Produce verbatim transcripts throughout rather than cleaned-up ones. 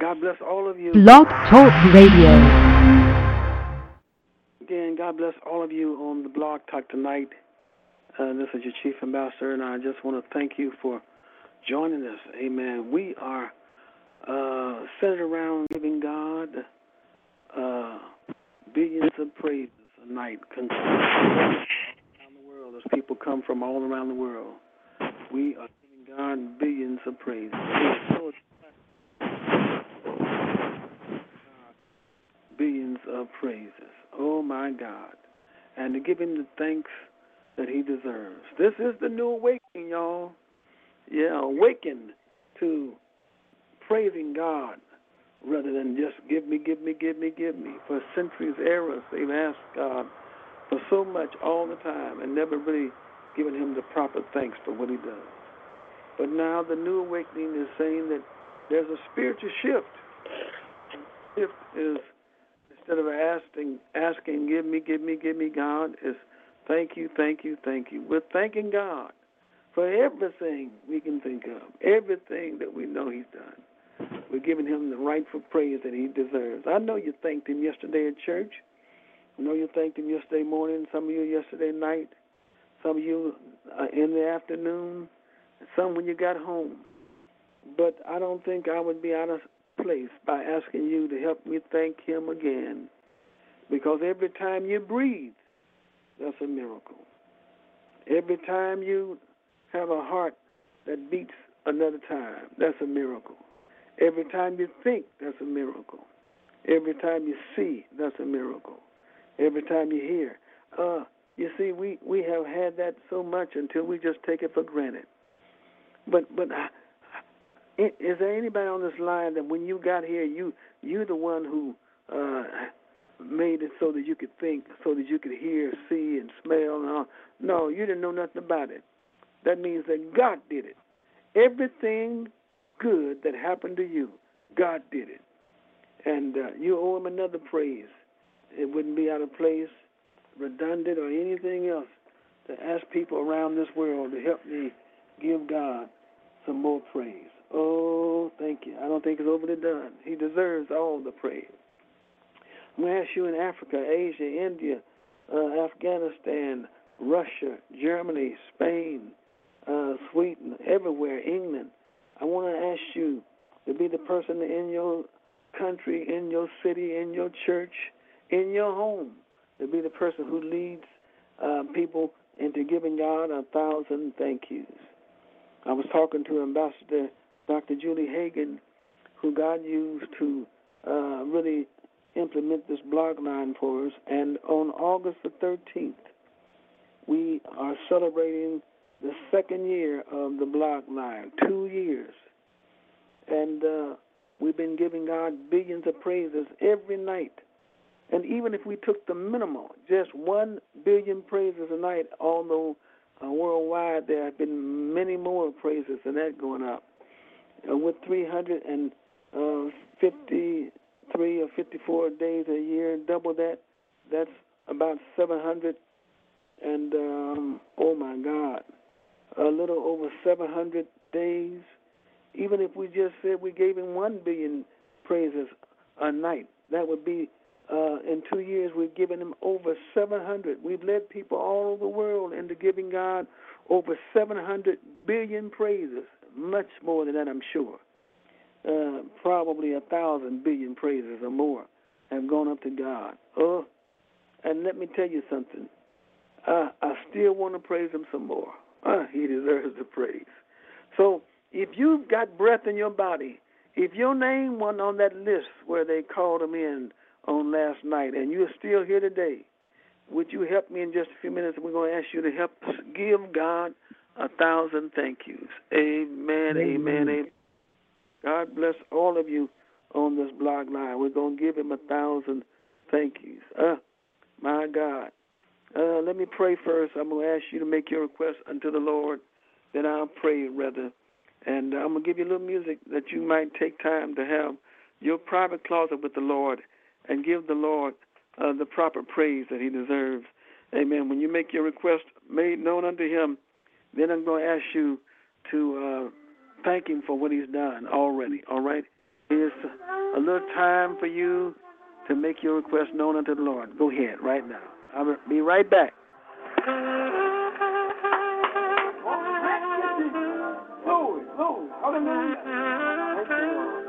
God bless all of you. Blog Talk Radio. Again, God bless all of you on the Blog Talk tonight. Uh, this is your Chief Ambassador, and I just want to thank you for joining us. Amen. We are uh, centered around giving God uh, billions of praises tonight. Around the world, as people come from all around the world, we are giving God billions of praises. So billions of praises. Oh, my God. And to give him the thanks that he deserves. This is the new awakening, y'all. Yeah, awaken to praising God rather than just give me, give me, give me, give me. For centuries, eras, they've asked God for so much all the time and never really given him the proper thanks for what he does. But now the new awakening is saying that there's a spiritual shift. The shift is, instead of asking, asking, give me, give me, give me, God, is thank you, thank you, thank you. We're thanking God for everything we can think of, everything that we know he's done. We're giving him the rightful praise that he deserves. I know you thanked him yesterday at church. I know you thanked him yesterday morning, some of you yesterday night, some of you uh, in the afternoon, some when you got home. But I don't think I would be out of place by asking you to help me thank him again, because every time you breathe, that's a miracle. Every time you have a heart that beats another time, that's a miracle. Every time you think, that's a miracle. Every time you see, that's a miracle. Every time you hear. Uh, you see, we, we have had that so much until we just take it for granted. But but uh, is there anybody on this line that when you got here, you, you're the one who uh, made it so that you could think, so that you could hear, see, and smell? And all? No, you didn't know nothing about it. That means that God did it. Everything good that happened to you, God did it. And uh, you owe him another praise. It wouldn't be out of place, redundant, or anything else to ask people around this world to help me give God some more praise. Oh, thank you. I don't think it's overly done. He deserves all the praise. I'm going to ask you in Africa, Asia, India, uh, Afghanistan, Russia, Germany, Spain, uh, Sweden, everywhere, England. I want to ask you to be the person in your country, in your city, in your church, in your home, to be the person who leads uh, people into giving God a thousand thank yous. I was talking to Ambassador Doctor Julie Hagan, who God used to uh, really implement this blog line for us. And on August the thirteenth, we are celebrating the second year of the blog line, two years. And uh, we've been giving God billions of praises every night. And even if we took the minimal, just one billion praises a night, although uh, worldwide there have been many more praises than that going up. Uh, with three hundred fifty-three or fifty-four days a year, double that, that's about seven hundred and, um, oh my God, a little over seven hundred days. Even if we just said we gave him one billion praises a night, that would be, uh, in two years, we've given him over seven hundred. We've led people all over the world into giving God over seven hundred billion praises, much more than that, I'm sure. Uh, probably a thousand billion praises or more have gone up to God. Oh, and let me tell you something. Uh, I still want to praise him some more. Uh, he deserves the praise. So if you've got breath in your body, if your name wasn't on that list where they called him in on last night and you're still here today, would you help me in just a few minutes? We're going to ask you to help us give God a thousand thank yous. Amen, amen, amen. God bless all of you on this blog line. We're going to give him a thousand thank yous. Uh, my God. Uh, let me pray first. I'm going to ask you to make your request unto the Lord. Then I'll pray, rather. And I'm going to give you a little music that you might take time to have your private closet with the Lord and give the Lord uh, the proper praise that he deserves. Amen. When you make your request made known unto him, then I'm going to ask you to uh, thank him for what he's done already. All right? Here's a little time for you to make your request known unto the Lord. Go ahead right now. I'll be right back. Glory, glory, hallelujah. Thank you, Lord.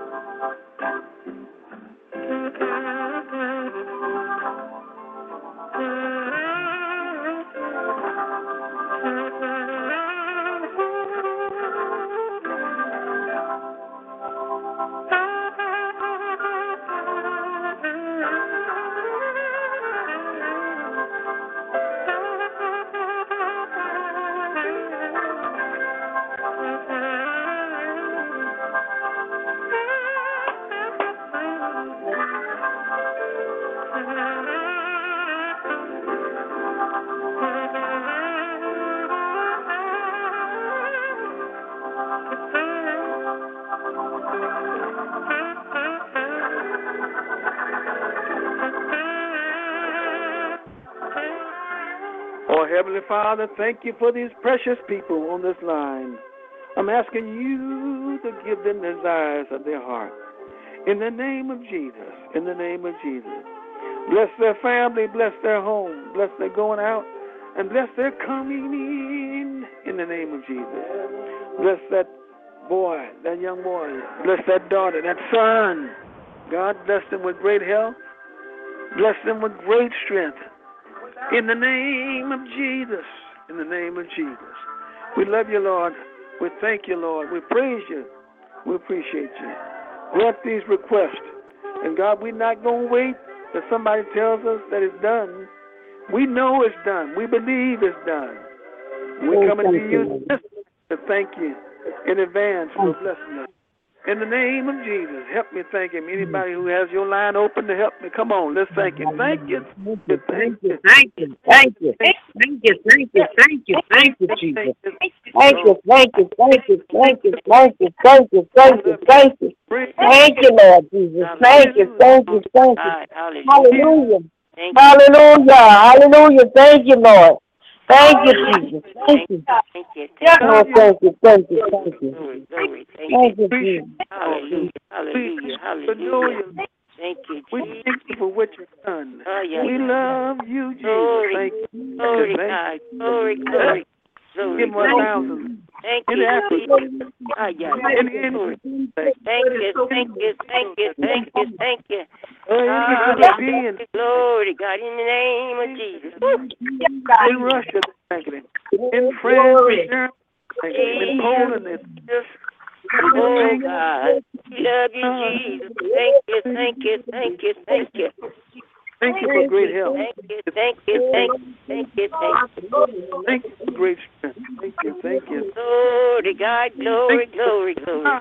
Oh, Heavenly Father, thank you for these precious people on this line. I'm asking you to give them the desires of their heart. In the name of Jesus, in the name of Jesus. Bless their family, bless their home, bless their going out, and bless their coming in, in the name of Jesus. Bless that boy, that young boy. Bless that daughter, that son. God bless them with great health. Bless them with great strength. In the name of Jesus. In the name of Jesus. We love you, Lord. We thank you, Lord. We praise you. We appreciate you. Grant these requests. And God, we're not going to wait till somebody tells us that it's done. We know it's done. We believe it's done. We're coming to you to thank you in advance for blessing us. In the name of Jesus, help me thank him. Anybody who has your line open to help me, come on, let's thank him. Thank you. Thank you. Thank you. Thank you. Thank you. Thank you. Thank you. Thank you, Jesus. Thank you. Thank you. Thank you. Thank you. Thank you. Thank you. Thank you. Thank you. Thank you, Lord Jesus. Thank you. Thank you. Thank you. Hallelujah. Hallelujah. Hallelujah. Thank you, Lord. Thank you, Jesus. Thank you. Thank you. Oh, thank you. Thank you. Thank you. Glory, glory. Thank Thank you. you, Jesus. Hallelujah. Hallelujah. Hallelujah. Thank you, We Jesus. thank you for what you've done. Oh, yeah. We love you, Jesus. Glory, Thank you. glory, Thank God. Glory, glory. Glory, Give him one glory. thousand. Thank In you, Africa. Jesus. Oh, yeah. In Glory. India. Thank you, thank you, thank you, thank you, thank you. In the Hallelujah. Philippines. Glory, God, in the name of Jesus. In Russia. Thank you. In France. In Germany. In Poland. Jesus. Oh, God. We love you, Jesus. Thank you, thank you, thank you, thank you. Thank you for great help. Thank you, thank you, thank you, thank you, thank you. Thank you for great strength. Thank you, thank you. Glory, God, glory, glory, glory.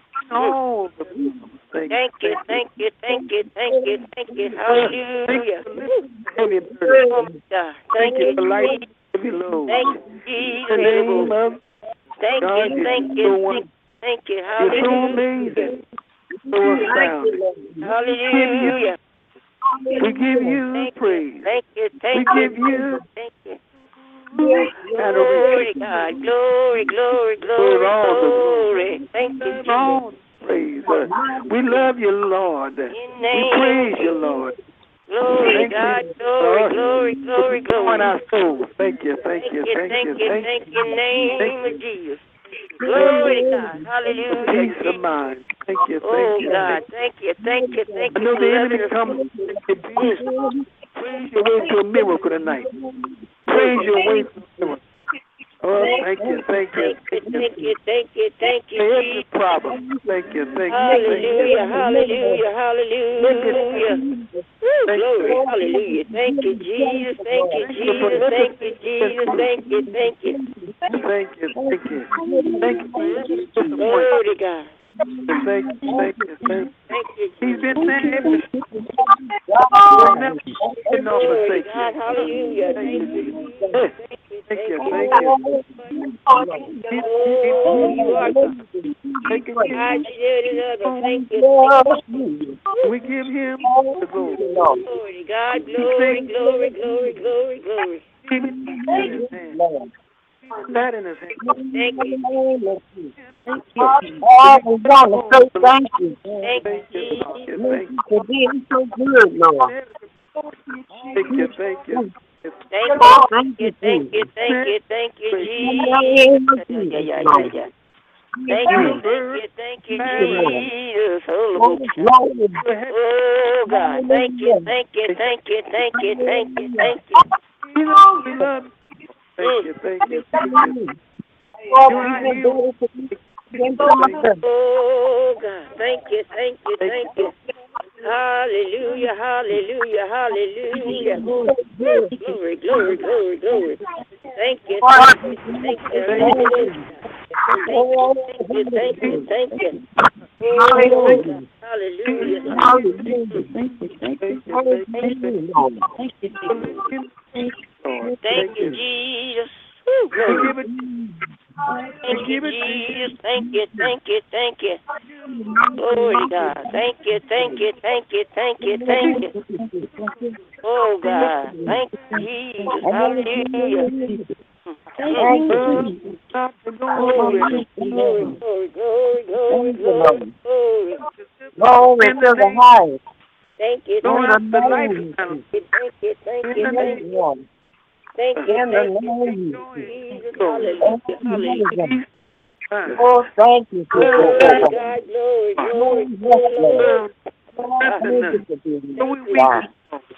All the people. Thank Thank you, thank you, thank you, thank you, thank you. Hallelujah. Heavy burden. Oh, my God. Thank Thank you you, for life. Jesus. Heavy load. Thank you, In the name Jesus. of Thank God, you, thank you, so thank you, thank you. you're so Hallelujah. amazing. So astounding. Hallelujah. We give you Thank you, praise. thank you, We thank give you, you thank you. adoration. Glory, God. Glory, glory, glory, all the glory. Thank you, Jesus. all the praise. Uh, we love you, Lord. In We name praise of you, Jesus. Lord. Glory, Thank God. you, Glory, Lord, glory, glory, for glory. our souls. Thank you, thank Thank you, you, thank thank you, you, thank thank you. you, in the name Thank of Jesus. Glory to God. For Hallelujah. peace of mind. Thank you, thank Oh, you. God. Thank Thank you, thank you, thank I you know for the enemy loving us. comes to peace. Praise your way to a miracle tonight. Praise your way to a miracle. Oh, thank you, thank you, Thank you, thank you, thank you, thank you, Every Jesus. problem. Thank you, thank you, thank Hallelujah, you. hallelujah, hallelujah. Woo, Thank glory, you. hallelujah. Thank you, Jesus. Thank you, Jesus. Thank you, Jesus. Thank you, thank you. Thank you, thank you. Thank you for disappointment. Glory to God. Thank you, thank you, thank you. Thank you, He's Jesus. been there every He'll never been no Glory mistake. to God, hallelujah. Thank you, Jesus. Hey, Thank you, thank thank you, you. thank you. He's, Oh, you are God. thank you. I did it other. Thank you, thank you. We give him the glory. Glory to God, glory, glory, glory, glory, glory. Give it in his hand. that in his hand. Thank you. Thank you. Oh, we want to say thank you. Thank you, Thank you, Jesus. thank you, Thank thank you for being so good, Lord. you, thank you. Thank Oh, you. thank you, Thank you. Jesus. Thank you. Thank you, In the Jesus. name of Yeah, yeah, Jesus, yeah, Lord. yeah. Thank you. Thank you. Thank you, Thank you, Lord. Jesus. Oh, Oh, glory. Oh, God. Thank you. Hallelujah. Thank you. Thank you. Thank you. Thank you. Hallelujah. Thank you. We love you. Thank Mm. you, thank you, thank you. Oh, You are people healed. better to be than some of them. Oh, God. Thank you. Thank you. Thank you. Hallelujah. Hallelujah. Hallelujah. Woo. Glory, glory, glory, glory. Thank you. Oh, Thank you. people Thank you. better Thank to you. be. Thank you. Oh, Thank you. Thank you. Thank you. Thank Oh, you. God. hallelujah. Hallelujah. Hallelujah. Thank you, thank you, Hallelujah, Lord. Lord. Thank Thank you, you. Jesus. Woo, We glory. give it, we Thank you, give it to you. Jesus. Thank you, thank you, thank you. Glory to God. Thank you, thank you, thank you, thank you, thank you. Oh, God. Thank you, Jesus. Hallelujah. Thank you, Mm. Jesus. Stop the Glory, going glory, glory, glory, glory, Thank you, glory, Lord. glory. Glory in to the the name, highest. Thank you, In throw thank the out the life name of battle. you, thank you, thank In you, the thank Jesus, you, name, Lord. thank you, In the thank you, thank name of joy, you, Jesus. Jesus. glory, Oh, Hallelujah, hallelujah. hallelujah. peace, mind. Oh, thank you, Glory to Jesus. God, glory, Oh, glory, yes, glory, Lord. glory. Love, Oh, Ah, thank strengthen us. you for being So thank we you, weak, God. Jesus.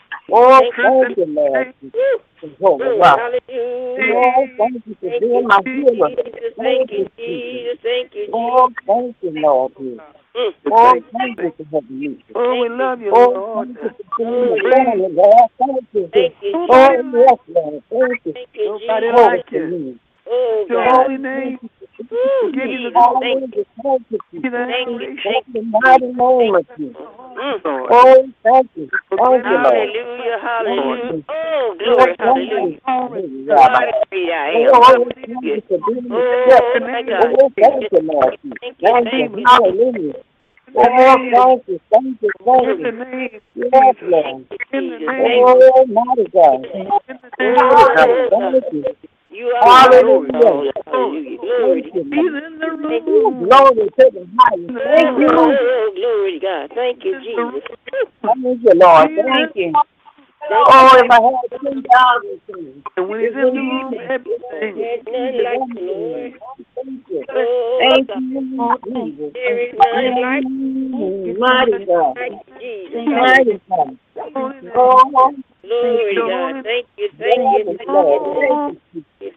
Oh, Thank you, thank strengthen Jesus. you, Lord. us. Woo. Jehovah Glory, Rapha. hallelujah. Oh, thank you for Thank being you, my healer. Jesus. Thank Thank you, you, Jesus. Jesus. Thank you, Oh, Jesus. thank you, Lord. Jesus. Mm. Oh, Thank you, thank you thank for helping me. you. Oh, we Thank you. love you, Oh, Lord. thank you for being the Glory. Praise. family, Lord. Thank you. Thank you, Nobody Oh, Jesus. like yes, Lord. Thank you. Thank you, nobody Oh, Jesus. like for you. me. Oh, Your God. Oh, holy thank name. you for Woo, We give you the Jesus. glory. Thank you. Hallelujah. Thank you, Give you the Jesus. Thank you. adoration. Thank In the you, mighty Jesus. name Thank of you. Jesus. Mm. Lord. Oh, thank you. Thank Proclaim you, it, Lord. Hallelujah. Thank Hallelujah. you. Oh, Oh, glory. thank Hallelujah. you. glory. Hallelujah. Glory I am. Oh, thank Hallelujah. you for being the step. Oh, The my name of God. Oh, Thank thank you. you, Lord. Thank you. Thank Thank you. name you. of Hallelujah. the Oh, name of thank you. Thank you. Thank in you. the name of Yes, Jesus. Thank Lord. you, In the Jesus. name Thank of you. Oh, mighty God. in the name of Oh, God. Thank you. You are glory, my glory, Hallelujah. all. glory. Hallelujah. Glory Thank to you, God. He's Lord. in the Thank Oh, room. glory to the highest. In the Thank name you, of Lord. Oh, glory to God. Thank you, in the room. Jesus. Thank you, Lord. He's in, Thank you. Thank you. Oh, if I had ten thousand things, and when he's it in the wouldn't be room, enough. everything. There's Thank none you, like the Lord. Lord. Thank you. Oh, Thank God. you, Jesus. There is none like Mm, mighty God. like Jesus. Hallelujah. Mighty God. Holy name. Oh, Glory to Your God. holy Thank you, thank you, yes, thank you, Lord. thank Thank oh, you. you.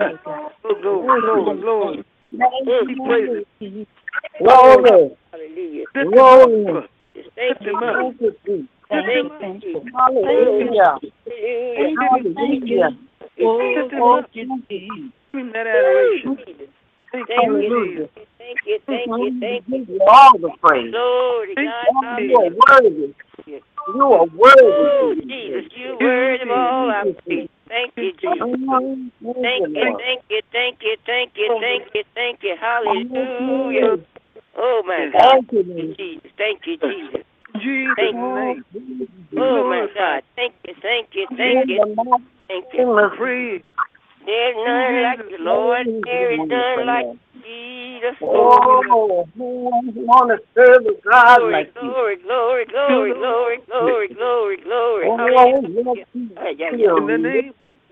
oh, glory, glory, glory. Thank He praises. you. Oh, Glory. hallelujah. Lift him up. Glory. Thank Lift you, him up. Jesus. Thank you, Jesus. Lift Thank him up. you, Jesus. Thank you. Hallelujah. Hallelujah. Hallelujah. Lift him Oh, up. thank you, Jesus. Give him that Woo, adoration. Jesus. Thank Thank you, you, Hallelujah. Jesus. thank you, thank you, We thank you. give you all the praise. Glory to Thank God. God, you are Hallelujah. worthy. You are worthy to Woo, be Jesus, praised. you you, worthy of Jesus. all Thank our you, praise. Jesus. Thank Thank you, you, Jesus. Oh, thank Thank you, you, Lord. thank you, thank you, thank you, thank you, thank you. Thank Hallelujah. you. Oh my Jesus. God. Thank you, Thank you, Lord. Jesus. Thank you, Jesus. Jesus' Thank Oh, name. Jesus. We Oh my glorify God. Thank you, thank you, you. thank In you, the mighty thank you. name of Praise There's you, none like Jesus. the oh, Lord. you're There is wonderful, none like Lord. Jesus. Oh, we love Oh, who want to serve a God Glory, like you? glory, glory, you. glory, glory, glory, glory, glory. Oh, yes, Hallelujah. you Ah, yeah, yeah. In the feel it. name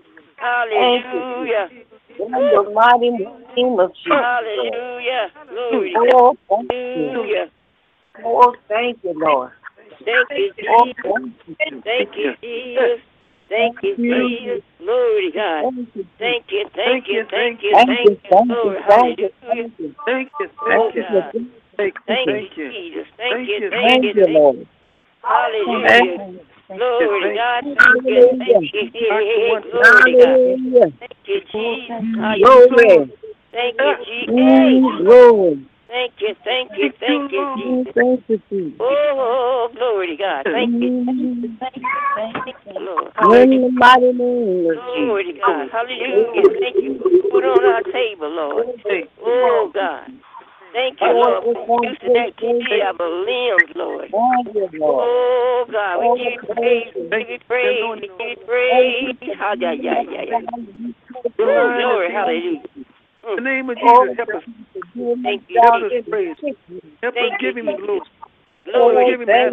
Thank you. Hallelujah. In Woo. the mighty name of Jesus, Lord. Hallelujah. of Glory to God. Oh, thank you. Hallelujah. Oh, thank you, Lord. Thank you, Oh, Jesus. thank you. Thank Thank you, you. Jesus. Thank Thank you, you. Jesus. Glory to God. Thank you. Thank you, thank Thank you, you, thank thank you, you. Thank thank you. you. Thank you. Glory. Thank you. Hallelujah. Thank you. Thank you, Oh thank Thank you. you. God. Thank you, Thank you, thank you. Jesus. Thank Thank you, you, thank thank Thank you, you. you, thank you. Lord. Hallelujah. Thank Thank Glory to you. God. Thank you, thank Hallelujah. you. Hey, Not hey, the hey. one. Glory to God. Hallelujah. Thank you, Jesus. Thank you, Hallelujah. Lord. Glory. Thank you, Ah, Jesus. Hey. Mm, glory. Thank you, thank you, Thank thank you, you, Lord. Mm, Jesus. thank you, Jesus. Oh, glory to God. Thank you, Mm, Lord. in Hallelujah. the mighty name of Glory to Jesus. God. Hallelujah. Thank you for food on our table, Lord. Thank Oh, God. Thank you, Oh, Lord, just for want use to of say thank activity of our limbs, Lord. thank you, Lord. Oh, God, we Oh, give you thank praise, you. we thank give you you, praise, Lord. we give you Thank you praise. for Ah, yeah, being yeah, that yeah, yeah. God you touch Oh, glory, hallelujah. In the name of Jesus, help us. Thank you, Help us Jesus. praise. Help us give him glory. Glory, Give him that.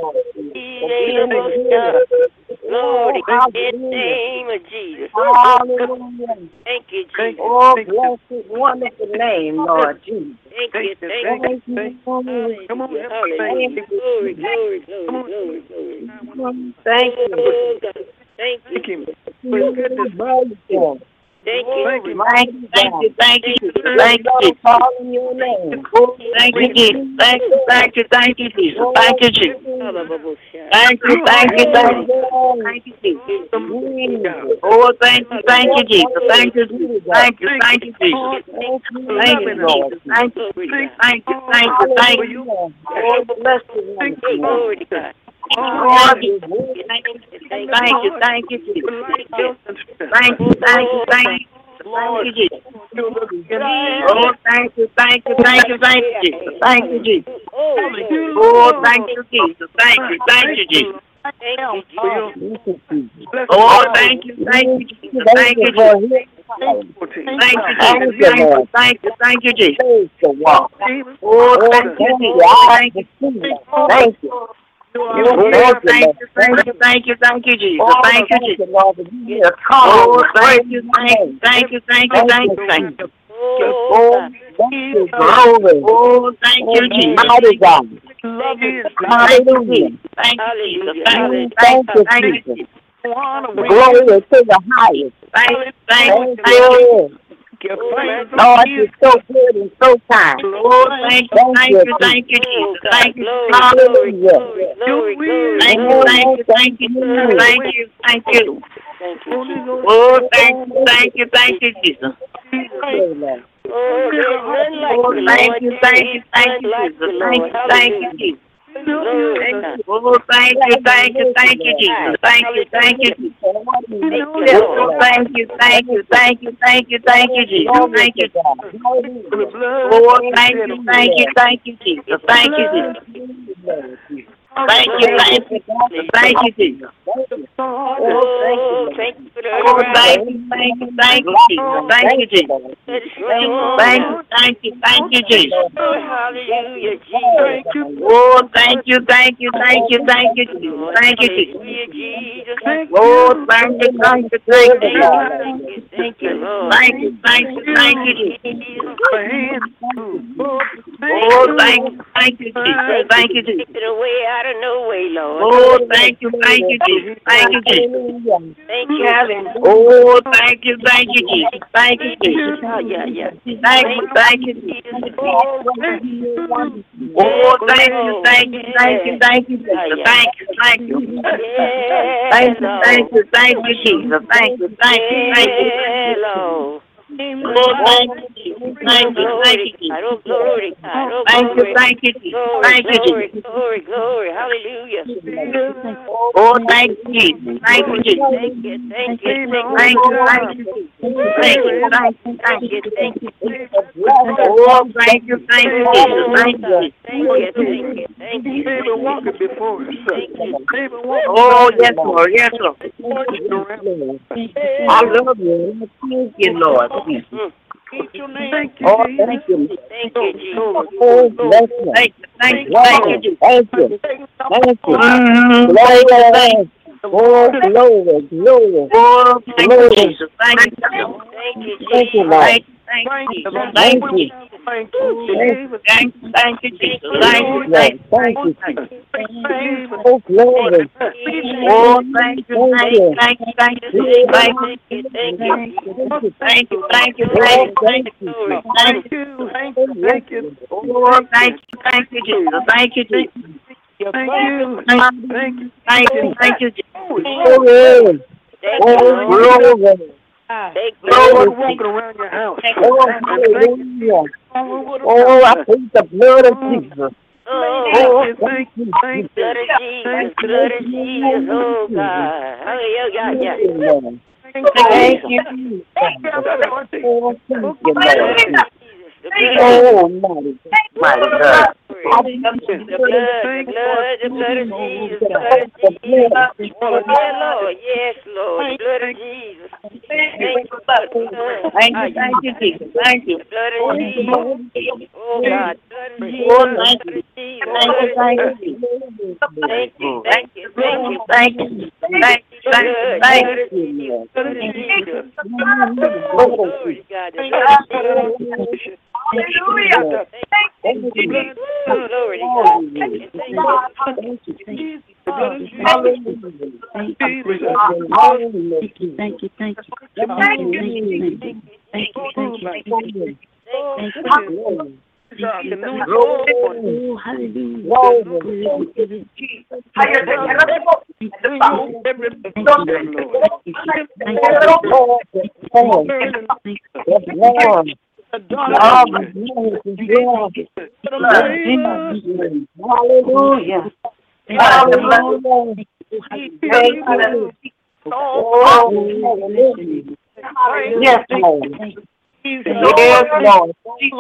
glory, in the name of Jesus. Hallelujah. Thank you, Jesus. Oh, bless his wonderful name, Lord Jesus. Thank you, thank you. Thank you. Come on, Hallelujah, help us. hallelujah. Glory, glory, glory, glory, glory. Thank you. Oh, God. Thank you. Thank him for his goodness. Thank you. Thank you. Thank you, thank you, thank you, Jesus. Thank you, calling your name. Thank you, Jesus. Thank you, thank you, thank you, Jesus. Thank you, Jesus. Thank you, thank you, thank you, thank you, Jesus. Oh, thank you, thank you, Jesus. Thank you, Jesus. Thank you, thank you, Jesus. Thank you, Lord. Thank you, thank you, thank you, thank you. Oh, bless you. Thank you, Glory to God. Lord, thank you, thank you, thank you, Jesus. Thank you, thank you, thank you. Thank you, Jesus. Oh, thank you, thank you, thank you, thank you, Jesus. Thank you, Jesus. Oh, thank you, Jesus. Thank you, thank you, Jesus. Oh, thank you, thank you, Jesus. Thank you, Jesus. Thank you, Jesus. Thank you, thank you, Jesus. Oh, thank you, Jesus. Thank you. Thank you. Oh, thank you, thank you, thank you, thank you, Jesus. Thank you, Jesus. Oh, thank you, thank you, thank you, thank you, thank you, thank you. Oh, thank you, glory. Oh, thank you, Jesus. Mighty God. Hallelujah. Thank you, Jesus. Thank you, thank you, thank you. Glory to the highest. Thank you, thank you, thank you. Lord, you're so good and so kind. Oh, thank you, thank you, thank you, Jesus. Thank you, hallelujah. Thank you, thank you, thank you, thank you, thank you. Oh, thank you, thank you, thank you, Jesus. Oh, there's none like Oh, the thank Lord. you, thank you, thank you, Jesus. Thank you, thank you, Jesus. Oh, thank you, thank you, thank you, Jesus. Thank you, thank you, Jesus. Oh, thank you, thank you, thank you, thank you, thank you, Jesus. Thank you. Oh, thank you, thank you, thank you, Jesus. Thank you, Jesus. Thank you, thank you, thank you, Jesus. Oh, thank you for the Oh, thank you, thank you, thank you, Jesus. Thank you, Jesus. Thank you, thank you, thank you, Jesus. Oh, hallelujah, Jesus. Oh, thank you, thank you, thank you, thank you, Jesus. Thank you, Jesus. Hallelujah, Jesus. Oh, thank you, thank you, thank you, Jesus. Thank you, thank you, Lord. Thank you, thank you, thank you, Jesus. Oh, thank you, thank you, Jesus. Thank you, Jesus. Take it away out of no way, Lord. Oh, thank you, thank you, Jesus. Thank you, Jesus. Thank you. Oh, thank you, thank you, Jesus. Thank you, Jesus. Oh, yeah, yeah. Thank you, thank you, Jesus. Oh, thank you, thank you, thank you, thank you, Jesus. Thank you, thank you. Thank you, thank you, thank you, Jesus. Thank you, thank you, thank you. Hello. Oh, thank you, Jesus. Thank you, thank you, Jesus. Oh, glory, God. Oh, Thank you, glory. thank you, Jesus. Glory, Thank you, glory, Jesus. glory, glory. Hallelujah. Oh, thank you, Jesus. Thank you, Jesus. Thank you, thank you, Thank you, thank you, Jesus. Thank you, thank you, thank you. thank you, thank you. Oh, thank you, thank you, Jesus. Thank you, Jesus. Thank you, thank you, thank you. David walking before us. David walking. Oh, yes, Lord. Yes, Lord. I love you. Thank you, Lord. Mm. Thank you, Oh, Jesus. thank you. Thank you, Jesus. Oh, bless you. Thank you, thank you, thank you, Jesus. Thank you. Thank you. Glory. Oh, glory, glory. Oh, thank you, Jesus. Thank you. Thank you, Thank you, Jesus. Lord. Thank you. Thank you. Thank you. Thank you, thank you, Jesus. Thank Thank you, you, thank you, thank you, Jesus. Oh, glory. Oh, thank you, thank you, thank you, thank you, thank you. Thank you, thank you. Thank you, thank you, thank you, thank you. Glory. Thank you. Thank you. Thank you. Oh, thank you, thank you, Jesus. Thank you, Jesus. Thank you. Thank you. Thank you, thank you, Jesus. Glory. Thank you, Oh, Lord. glory. Thank you, Glory. Lord. Walking around your house. Oh, hallelujah. Oh, I plead the blood of Jesus. Oh, Oh, Thank you. Thank you. blood of Jesus, blood of Jesus. Oh, God. Hallelujah. Yeah, yeah. Thank you. Thank you. Oh, thank you, Lord. Jesus. The blood of Oh, mighty, mighty God. the blood, the blood, the blood of Jesus, the blood of Jesus. Yeah, Lord. Yes, Lord. The blood of Jesus. Thank you, blood. Thank you, thank you, Jesus. Thank you. Blood of Jesus. Oh, God. Blood of Jesus. Oh, thank you. Jesus. Thank you, thank you. Thank you, thank you, thank you. Thank you. Thank you, thank you, thank you, Blood of Jesus. Lord. Glory, God. The blood of Jesus. Hallelujah. Thank you. Glory to God. Thank you, thank you. Thank you, thank you. Hallelujah. Hallelujah. Thank Hallelujah. Thank you, thank you, thank you. Thank you, Thank you, Jesus. thank you, thank you, thank you, thank you. Glory. Thank you. Glory. Oh, hallelujah. Glory. Glory, glory. Thank you, Thank Lord. you, thank you, Lord. Thank you, thank you, Yes, Lord. Yes, Lord. thank Yes, Lord. All the glory is yours. Hallelujah. Hallelujah. Thank you. Oh, hallelujah. Yes, Lord. Yes, Lord.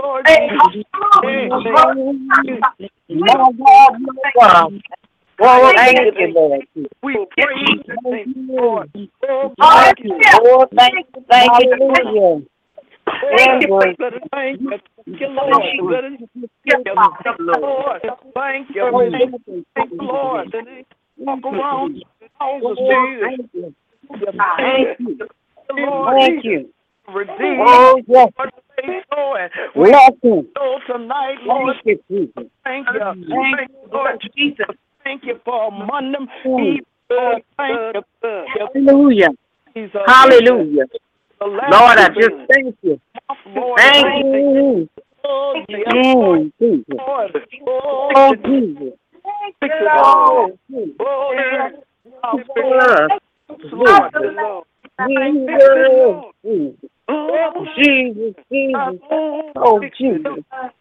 My God, my God. Oh, thank you, Lord. We praise Thank you, you. Lord. Thank you. Oh, thank you. Thank you. Hallelujah. Thank you, Lord. Thank you, Lord. Thank you, Lord. Thank you, thank you, Lord. Walk around the houses, Jesus. Thank you. Lord, Thank you. redeem. Oh, yes. We Bless you. go tonight, Lord. Thank you, Jesus. Thank you. Thank you, Lord Jesus. Thank you for among them. Thank you, Hallelujah. Jesus. Hallelujah. Lord, I just thank you. Thank you. Oh, Mm, Jesus. Lord. Oh, Jesus. Oh, Jesus. Oh, Lord. Lord. Jesus. Jesus. Jesus. Jesus. Oh, Jesus.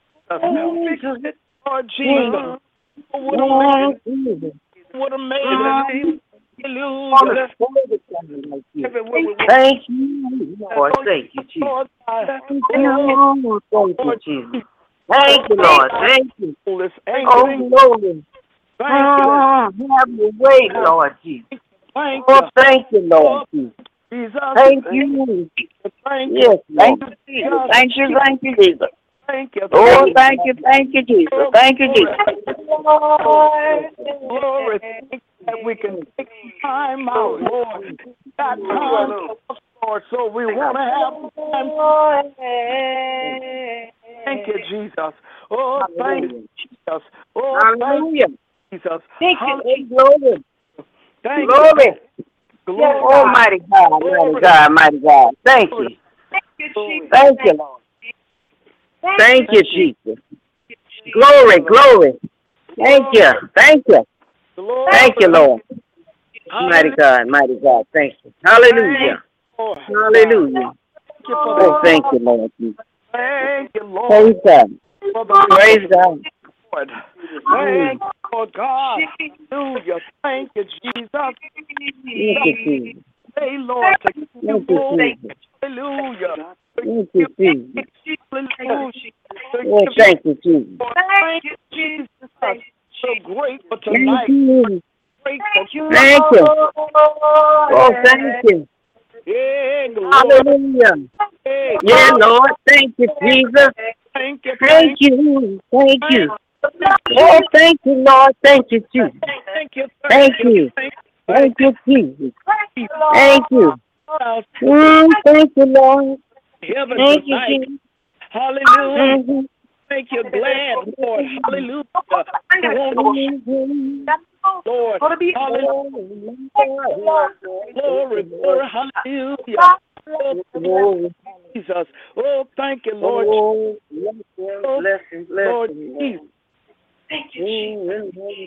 Lord Jesus. What a Lord, man. Jesus. What a man. Hallelujah. Thank you, Lord. Thank you, Jesus. Thank you, Lord. Thank you, Jesus. Thank you, Lord. Thank you. Oh, Lord. Ah, have your way, Lord Jesus. Oh, thank you, Lord Jesus. Thank you. Yes, Lord. Thank you, thank you, thank you, Jesus. Thank you. Oh, thank you, thank you, Jesus. Thank you, Jesus. Glory. That we can take time out, Lord. Got time, Lord, so we want to have time. Thank you, Jesus. Oh, thank you, Jesus. Oh, Hallelujah. thank you, Jesus. Thank you, glory. Thank Glory. you. Glory. Oh, mighty God, mighty God, mighty God. Thank you. Thank you, Lord. Thank you, Jesus. Glory, glory. Thank you. Thank you. Thank you, Lord. Mighty God, mighty God. Thank you. Hallelujah. Hallelujah. Oh, thank you, Lord Jesus. Thank you, Lord. Praise God. Praise God. Lord. Thank you, Lord God. Hallelujah. Thank you, Jesus. Thank you, Jesus. Hey, Lord. Thank you, Jesus. Hallelujah. Thank you, Jesus. Hallelujah. Oh, thank you, Jesus. Thank you, Jesus. So grateful Thank tonight. you. Grateful. Thank you. Oh, thank you. Yeah, Lord. Hallelujah. Hey, Yeah, Lord. Thank you, Jesus. Thank you. Thank you. Thank you. Oh, thank you, Lord. Thank you, Jesus. Thank you. Thank you. Thank you, Jesus. Thank you. Mm, thank you, Lord. Heaven Thank you, tonight. Jesus. Hallelujah. Mhm. Thank you, glad, Lord. Hallelujah. We want Mhm. Lord. Hallelujah. Glory, glory, hallelujah. Oh, Glory. Jesus. Oh, thank you, Lord. Oh, blessing, blessing, Lord blessing. Jesus. Thank you,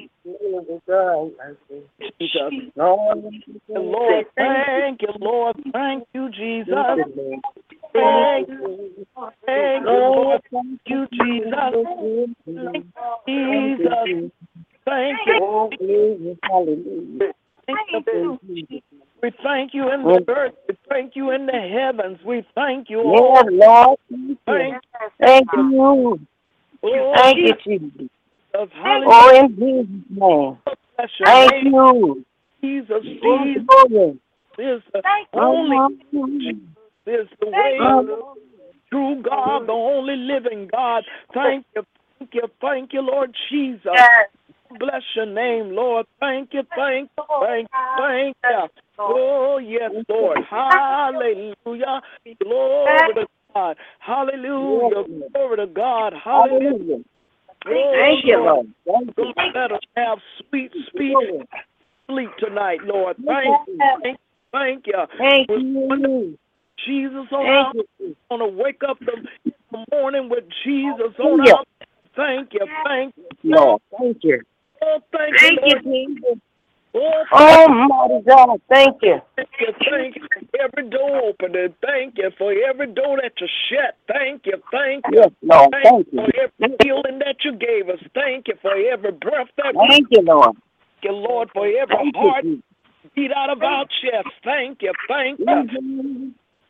Jesus. Lord, thank you, Lord. Thank you, Jesus. Thank you, thank you, Lord. Thank you, Jesus. Jesus. Thank you. Hallelujah. Thank you. We thank you in the earth. We thank you in the heavens. We thank you all. Yes, Lord. Thank Thank you. you. Thank you, Jesus. Oh, Oh, in Jesus' name. bless your Thank name, you. Jesus. Oh, Jesus. glory. is the only, is the way, true God, the only living God. Thank you, thank you, thank you, Lord Jesus. Bless your name, Lord. Thank you, thank you, thank you, thank you. Oh, yes, Lord. Hallelujah. Glory to God. Hallelujah. Glory to God. Hallelujah. Oh, Thank you, Lord. Thank you. let us have sweet, sweet sleep tonight, Lord. Thank you. Thank you. Thank you. Thank you. Jesus on Thank our, you. on to wake up the, the morning with Jesus on Thank you. our. Thank you. Thank you. Lord, thank you. Oh, thank, Thank you, you, Lord. Jesus. Oh, Oh, mighty God, thank you. thank you. Thank you for every door opening. Thank you for every door that you shut. Thank you. Thank you. Yes, Lord, Thank thank you you. for every healing that you gave us. Thank you for every breath that we Thank you, Lord. thank you, Lord, for every Thank heart you, beat out of our chest. Thank you. Thank you. Jesus.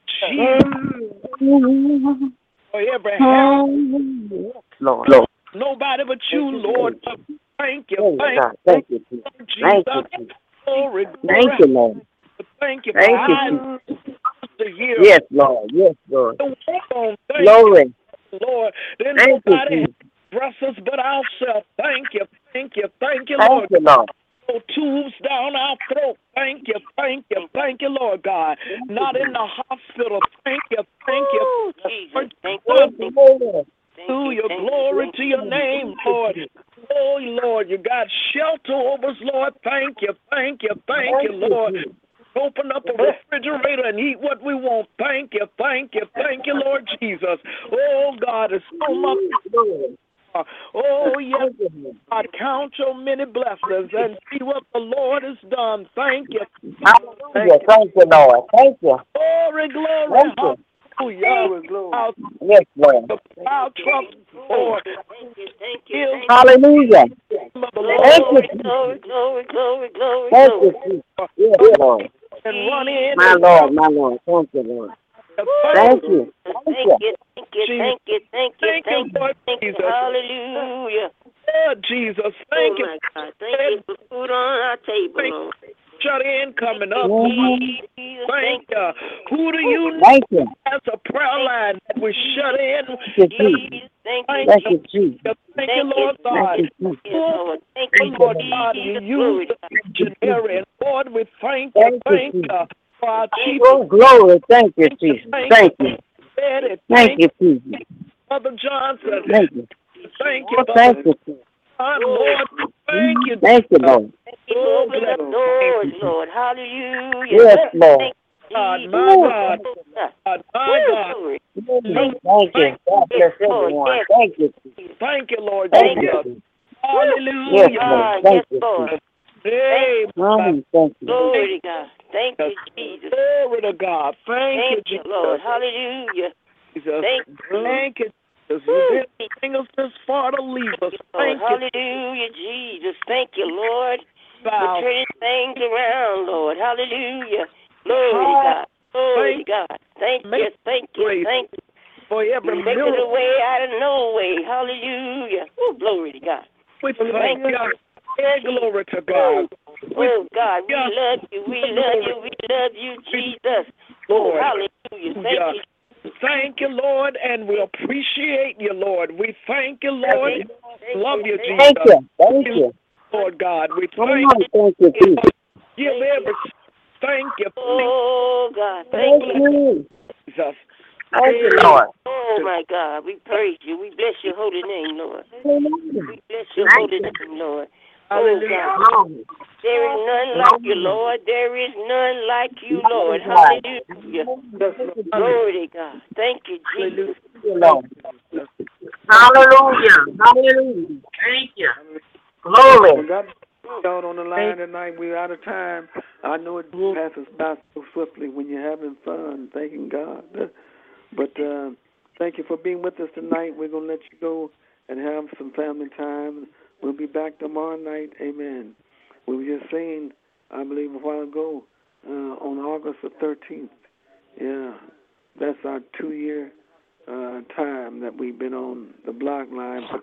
Jesus, for every health. Lord. Lord. Nobody but you, Lord. Thank you. Oh, Thank God, thank you, you, Jesus. Lord Thank you, Jesus. Jesus. Glory, Thank glory. you, Lord. Thank you for Thank you, eyes Jesus. to hear. Yes, Lord. Yes, Lord. Thank Glory. you, Lord. Then Thank you, nobody has Jesus. breath us but ourselves. Thank you. Thank you. Thank you, Thank Lord. you, Lord. No tubes down our throat. Thank you. Thank you. Thank you, Lord God. Not in the hospital. Thank you. Thank you. Ooh, Jesus. Thank you. Thank you, Lord. Thank you. Hallelujah. Thank you. Glory Thank to you. your name, Lord. Oh, Lord, you got shelter over us, Lord. Thank you. Thank you. Thank you, Lord. Open up a refrigerator and eat what we want. Thank you. Thank you. Thank you, Lord Jesus. Oh, God, it's so much. Oh, yes. God, count your many blessings and see what the Lord has done. Thank you. Hallelujah. Thank you, Lord. Thank you. Glory, glory. Thank you. Hallelujah. Our, Yes, Lord. our trouble, Lord. Thank you. Thank you. Thank you. Hallelujah. Of the Thank Lord you, Glory, glory, glory, glory, Thank glory. you, Jesus. Yes, Lord. and run in My and Lord, my Lord. Thank you, Lord. thank Thank you. Thank Thank you. you, thank you, Jesus. thank you, thank you, Thank you, thank you, Lord thank you. Jesus. Hallelujah. Lord Jesus. Thank Oh you. my God. Thank you for food on our table, Lord. Shut in coming up. Mhm. Jesus, Thank thank you. Who do you know Thank you. has a prayer line that we shut in? Thank you, you. Jesus. Jesus, thank Thank you, Thank you. you, Jesus. Thank you, thank you, Lord Thank God. you, Jesus. yes, Lord. Thank Oh, you, Lord God, you Jesus. use Glory the to God. missionary. And Lord, we thank you. Thank you, Thank Jesus. you for our chief. Oh, glory. Thank you, Jesus. Thank Thank you. you. Daddy. Thank Thank you, Jesus. Mother Johnson. Thank you. Thank you, Oh, Mother thank you, Jesus. God. Lord, thank you. Thank you, Lord. Thank you for Oh, opening bless up doors, Lord. Hallelujah. Yes, Lord. Thank God, you, my Jesus. God, God, my Woo, God. glory. Thank you. God bless everyone. Yes. Thank you. Thank you, Lord Thank Jesus. you. Hallelujah. Yes, Ah, Lord. yes, Thank you. Lord. Hey, Mm, Thank you. Glory to God. Thank you, Jesus. glory to God. Thank you, Thank you, Jesus. Lord. Hallelujah. Jesus. Thank you. Thank you, Jesus. You Woo. didn't bring us this far to leave us. Lord. Thank you. Hallelujah, Jesus. Thank you, Lord, for Bow. turning things around, Lord. Hallelujah. Glory to God. Glory to God. Thank you, thank you, thank you. For every Making a miracle. way out of no way. Hallelujah. Woo, glory to God. We thank you. Hey, glory to God. Oh, God, we love you. We love you. We love you, Jesus. Oh, Lord. hallelujah. Thank you. Thank you, Lord, and we appreciate you, Lord. We thank you, Lord. Love you, Jesus. Thank you. Thank you. Lord God. We Oh, thank thank you, Jesus. you. Give every thank you. Oh, God, thank Thank you. you. Jesus. Thank you, Lord. Oh, my God, we praise you. We bless your holy name, Lord. Hallelujah. We bless your Thank holy you. name, Lord. Oh, Hallelujah. God. There is none like you, Lord. There is none like you, Lord. Hallelujah. Glory to God. Thank you, Jesus. Thank you, Lord. Hallelujah. Hallelujah. Thank you. Glory. Well, God out on the line tonight. We're out of time. I know it passes by so swiftly when you're having fun, thanking God. But uh, thank you for being with us tonight. We're going to let you go and have some family time. We'll be back tomorrow night. Amen. We were just saying, I believe a while ago, uh, on August the thirteenth. Yeah, that's our two-year uh, time that we've been on the block line for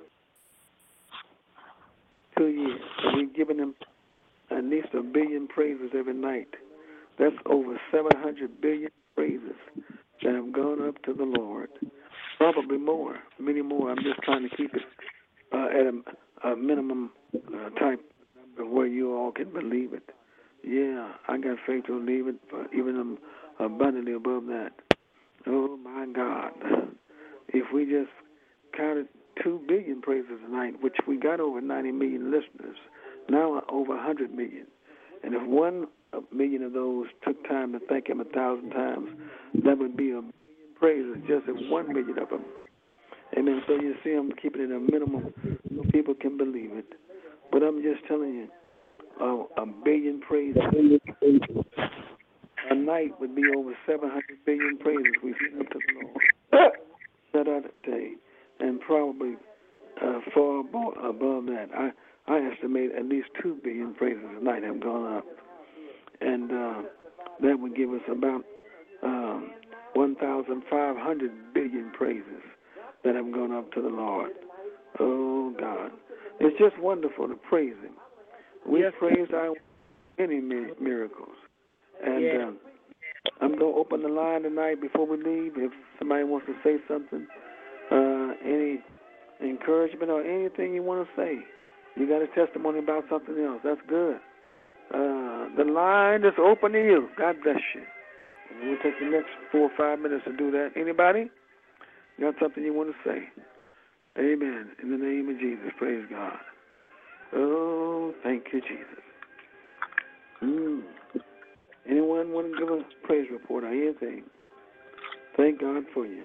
two years. So we've given him at least a billion praises every night. That's over seven hundred billion praises that have gone up to the Lord. Probably more, many more. I'm just trying to keep it uh, at a, a minimum uh, type of where you all can believe it. Yeah, I got faith to believe it, but even um, abundantly above that. Oh, my God. If we just counted two billion praises tonight, which we got over ninety million listeners, now over one hundred million. And if one million of those took time to thank him a thousand times, that would be a million praises, just if one million of them. Amen. So you see, I'm keeping it a minimum so people can believe it. But I'm just telling you, uh, a billion praises a night would be over seven hundred billion praises we sing up to the Lord. That other day, and probably uh, far above, above that. I, I estimate at least two billion praises a night have gone up. And uh, that would give us about um, one thousand five hundred billion praises that have gone up to the Lord. Oh, God. It's just wonderful to praise Him. We yes. praised our many miracles. And yes. um, I'm going to open the line tonight before we leave. If somebody wants to say something, uh, any encouragement or anything you want to say, you got a testimony about something else, that's good. Uh, the line is open to you. God bless you. And we'll take the next four or five minutes to do that. Anybody got something you want to say? Amen. In the name of Jesus, praise God. Oh, thank you, Jesus. Mm. Anyone want to give a praise report or anything? Thank God for you.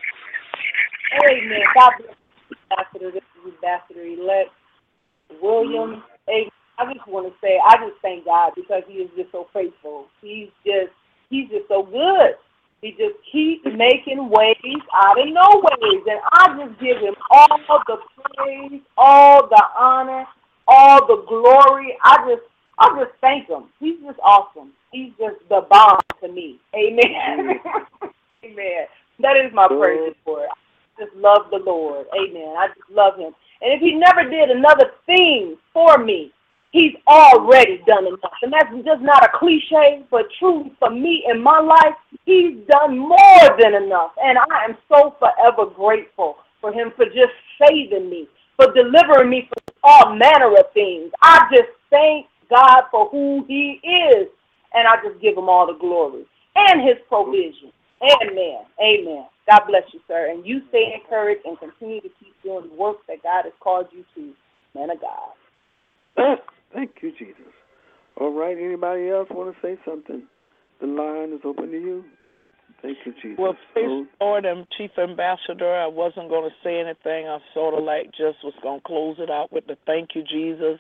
Amen. God bless you, Ambassador. This is Ambassador-elect William. Amen. I just want to say, I just thank God because He is just so faithful. He's just, He's just so good. He just keeps making ways out of no ways. And I just give Him all the praise, all the honor, all the glory. I just, I just thank Him. He's just awesome. He's just the bomb to me. Amen. Amen. That is my praise report. I just love the Lord. Amen. I just love Him. And if He never did another thing for me, He's already done enough. And that's just not a cliche, but truly for me in my life, He's done more than enough. And I am so forever grateful for Him for just saving me, for delivering me from all manner of things. I just thank God for who He is. And I just give Him all the glory and His provision. Amen. Amen. God bless you, sir. And you stay encouraged and continue to keep doing the work that God has called you to, man of God. Thank you, Jesus. All right, anybody else want to say something? The line is open to you. Thank you, Jesus. Well, praise the Lord, and Chief Ambassador, I wasn't going to say anything. I sort of like just was going to close it out with the thank you, Jesus.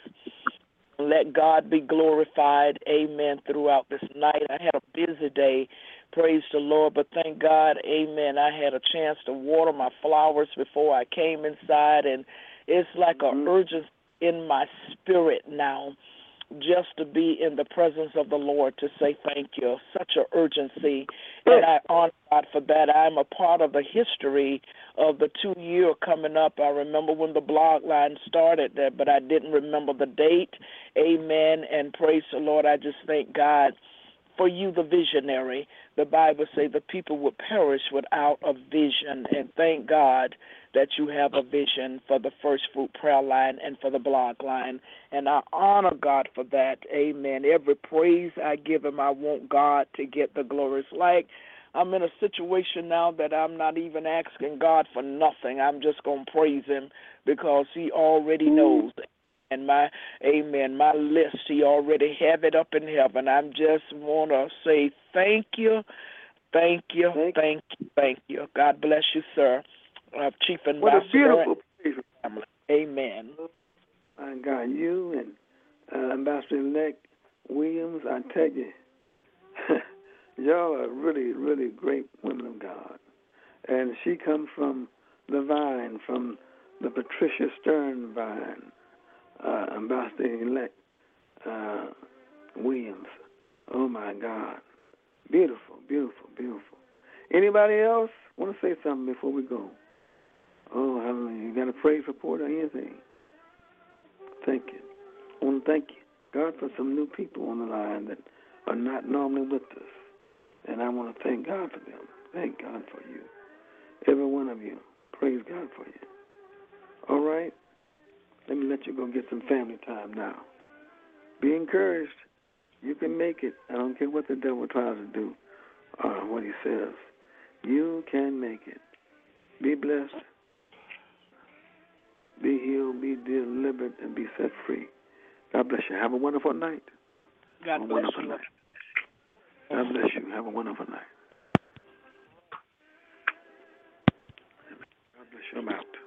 Let God be glorified, amen, throughout this night. I had a busy day, praise the Lord, but thank God, amen, I had a chance to water my flowers before I came inside, and it's like mm-hmm. an urgency in my spirit now just to be in the presence of the Lord to say thank you. Such an urgency, and I honor God for that. I'm a part of the history of the two-year coming up. I remember when the blog line started, there, but I didn't remember the date. Amen, and praise the Lord. I just thank God for you, the visionary. The Bible says the people would perish without a vision, and thank God that you have a vision for the First Fruit Prayer Line and for the blog line, and I honor God for that. Amen. Every praise I give Him, I want God to get the glory. It's like I'm in a situation now that I'm not even asking God for nothing. I'm just going to praise Him because He already knows. And my, amen, my list, He already have it up in heaven. I just want to say thank you, thank you, thank you, thank you. God bless you, sir. Uh, Chief Ambassador. What a beautiful praise. Family. Amen. My God, you and uh, Ambassador-elect Williams, I tell you, y'all are really, really great women of God. And she comes from the vine, from the Patricia Stern vine, uh, Ambassador-elect uh, Williams. Oh, my God. Beautiful, beautiful, beautiful. Anybody else want to say something before we go? Oh, hallelujah. You got a praise report or anything? Thank you. I want to thank you, God, for some new people on the line that are not normally with us. And I want to thank God for them. Thank God for you. Every one of you. Praise God for you. All right? Let me let you go get some family time now. Be encouraged. You can make it. I don't care what the devil tries to do or what he says. You can make it. Be blessed. Be healed. Be delivered and be set free. God bless you. Have a wonderful night. God bless you. Night. God bless you. Have a wonderful night. God bless you. I'm out.